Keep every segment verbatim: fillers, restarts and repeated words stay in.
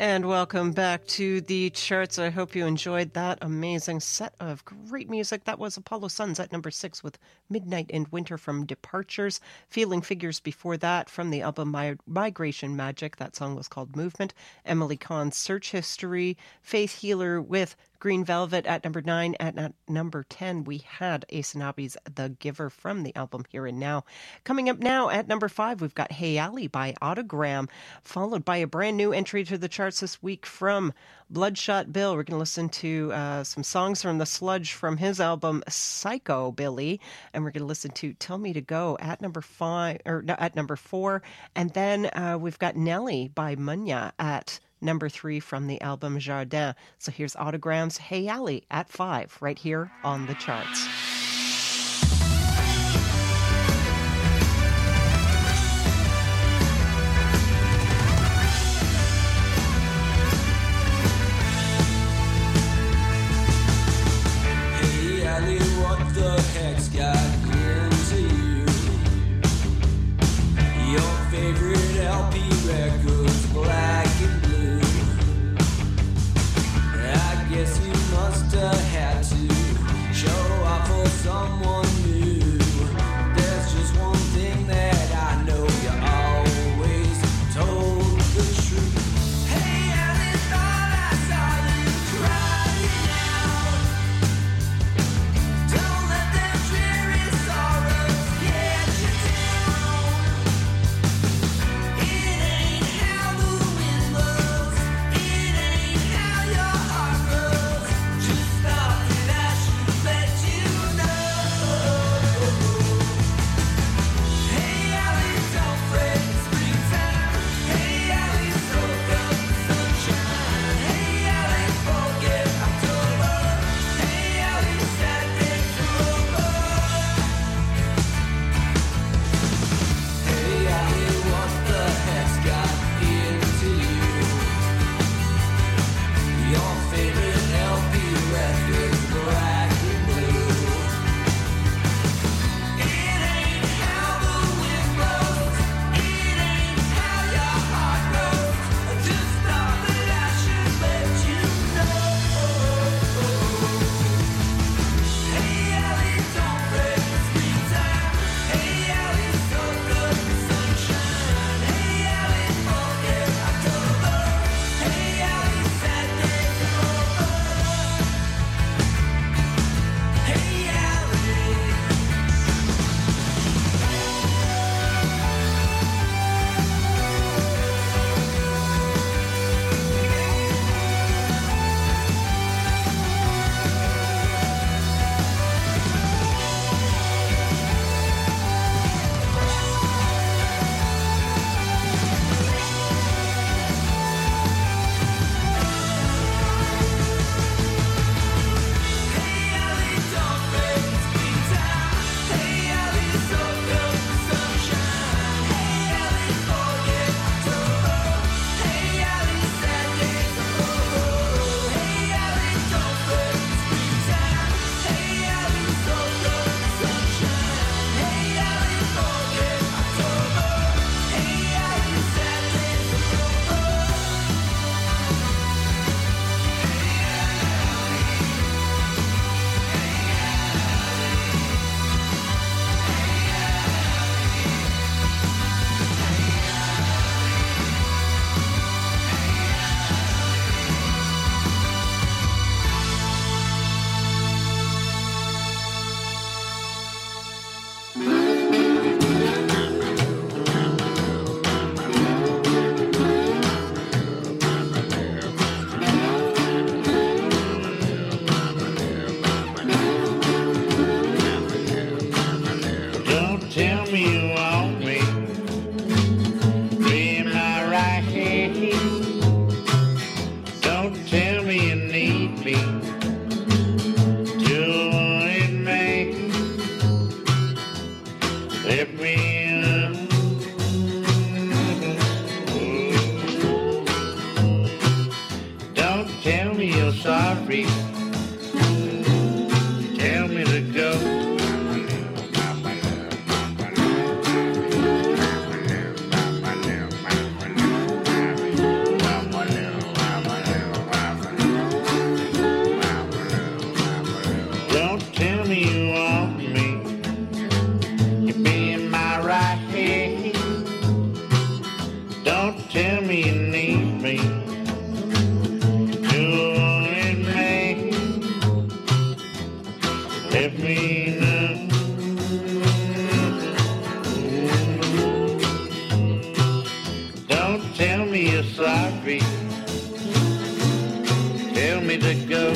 And welcome back to the charts. I hope you enjoyed that amazing set of great music. That was Apollo Suns at number six with Midnight and Winter from Departures. Feeling Figures before that from the album My- Migration Magic. That song was called Movement. Emily Kahn's Search History. Faith Healer with Green Velvet at number nine. At n- number ten, we had Asanabi's The Giver from the album Here and Now. Coming up now at number five, we've got Hey Ali by Autogram, followed by a brand new entry to the charts this week from Bloodshot Bill. We're going to listen to uh, some songs from The Sludge from his album Psycho Billy, and we're going to listen to Tell Me to Go at number five, or no, at number four, and then uh, we've got Nelly by Munya at number three from the album Jardin. So here's Autogram's Hey Ali at five, right here on the charts. Hey Ali, what the heck's got into you? Your favorite L P record's black and blue. I guess you must have had to show off Let me know. Don't tell me you're sorry. Tell me to go.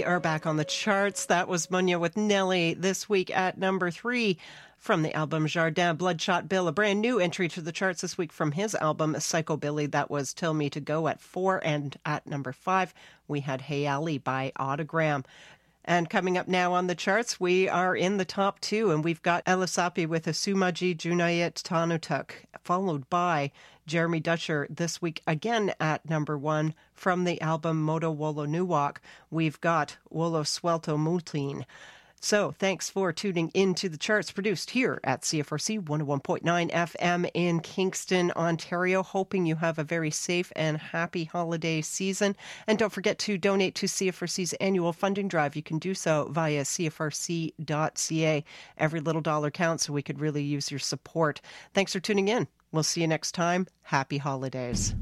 We are back on the charts. That was Munya with Nelly this week at number three from the album Jardin. Bloodshot Bill, a brand new entry to the charts this week from his album Psycho Billy. That was Tell Me to Go at four, and at number five we had Hey Ali by Autogram. And coming up now on the charts, we are in the top two, and we've got Elisapi with Asumaji Junayet Tanutuk, followed by Jeremy Dutcher this week again at number one from the album Moto Wolo Nuwak. We've got Wolo Swelto Mutlin. So thanks for tuning into the charts produced here at C F R C one oh one point nine F M in Kingston, Ontario. Hoping you have a very safe and happy holiday season. And don't forget to donate to C F R C's annual funding drive. You can do so via C F R C dot C A. Every little dollar counts, so we could really use your support. Thanks for tuning in. We'll see you next time. Happy holidays.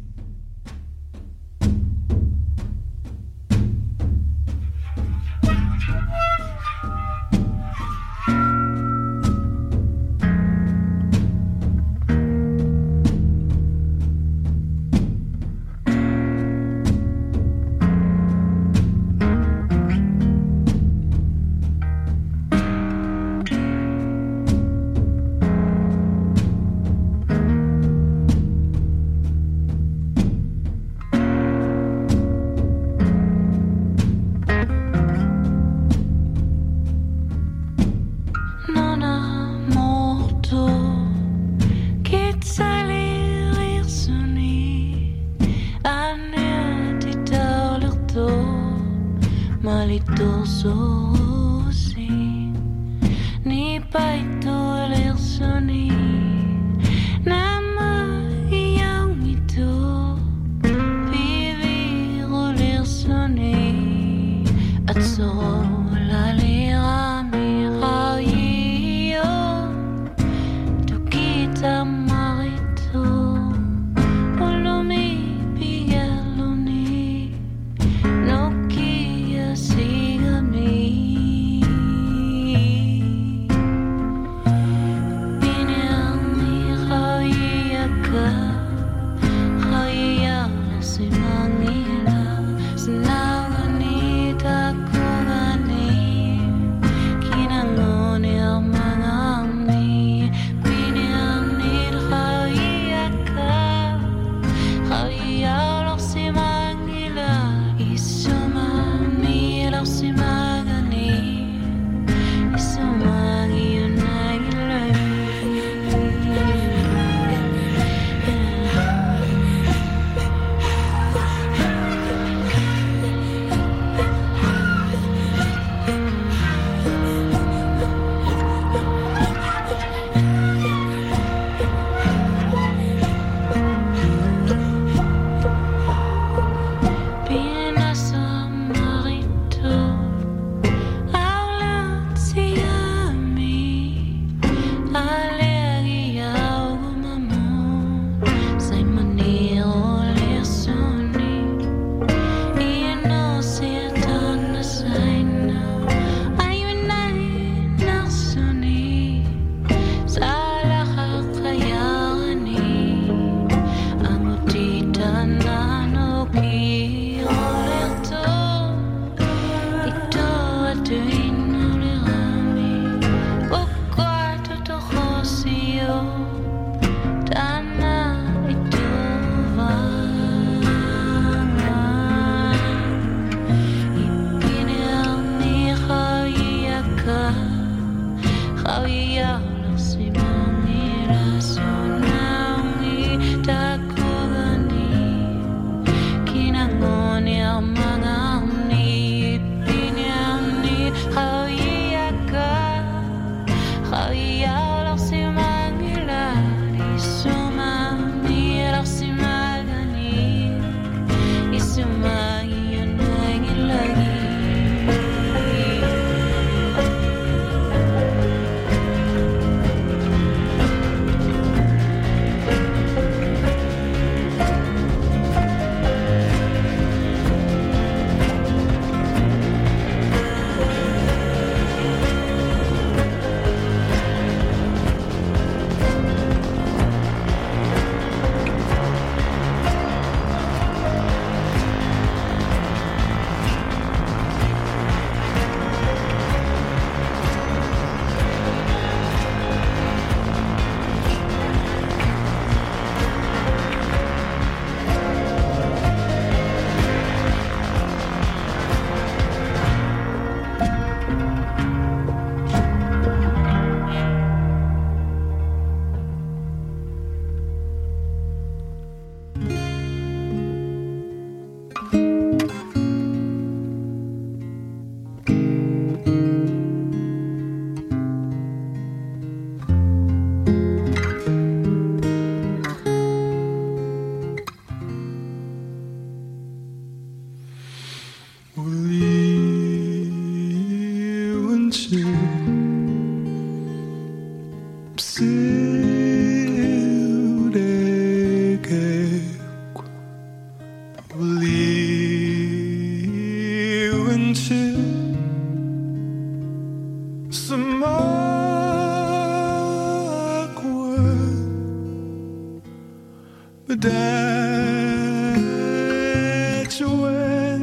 That's where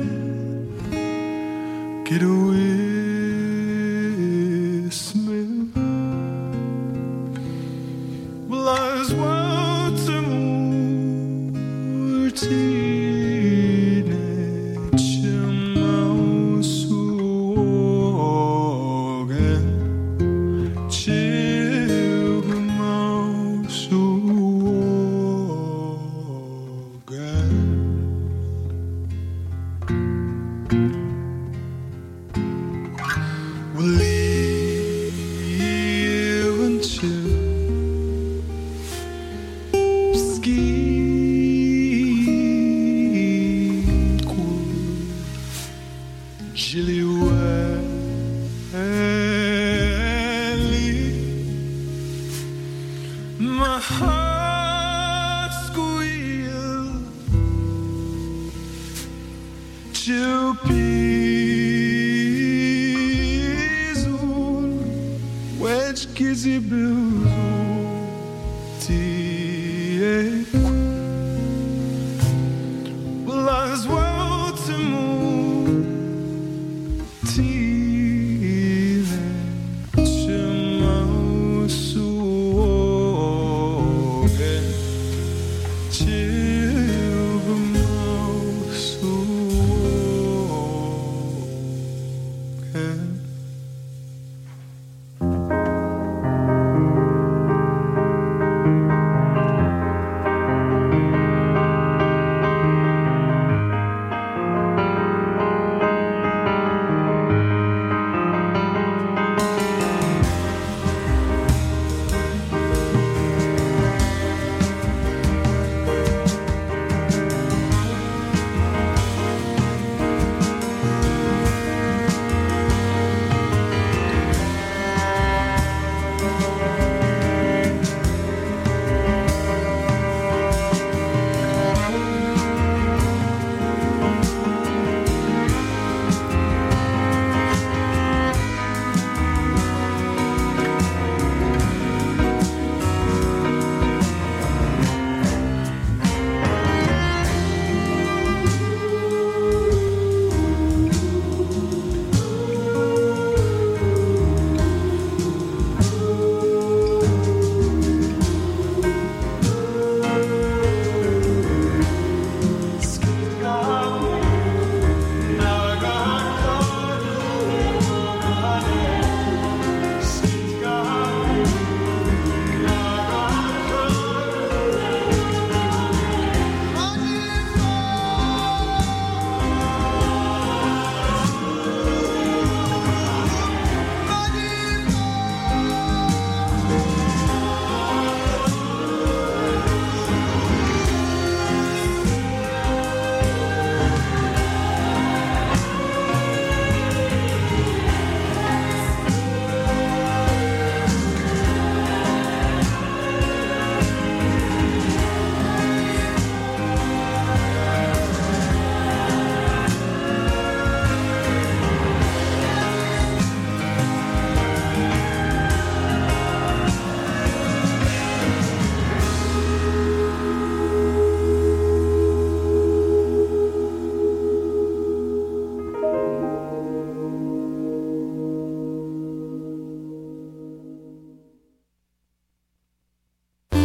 get away smell. Well, I was wanting more teenage mouse again. Chill mouse again. We'll live until skeet cool Jilly Wiley. My heart squeal to peace. Wedge Kizzy Bill.